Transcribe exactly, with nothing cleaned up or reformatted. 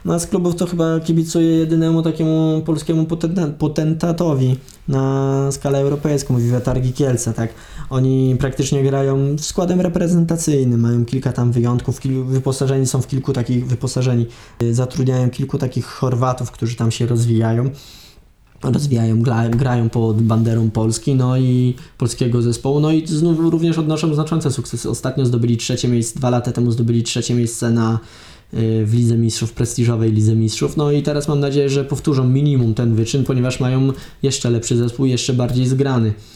No a z klubów to chyba kibicuję jedynemu takiemu polskiemu potenta- potentatowi na skalę europejską, Vive Targi Kielce, tak. Oni praktycznie grają składem reprezentacyjnym, mają kilka tam wyjątków, kil- wyposażeni są w kilku takich, wyposażeni, y, zatrudniają kilku takich Chorwatów, którzy tam się rozwijają. Rozwijają, gra, grają pod banderą Polski, no i polskiego zespołu, no i znów również odnoszą znaczące sukcesy. Ostatnio zdobyli trzecie miejsce, dwa lata temu zdobyli trzecie miejsce na w Lidze Mistrzów, prestiżowej Lidze Mistrzów. No i teraz mam nadzieję, że powtórzą minimum ten wyczyn, ponieważ mają jeszcze lepszy zespół, jeszcze bardziej zgrany.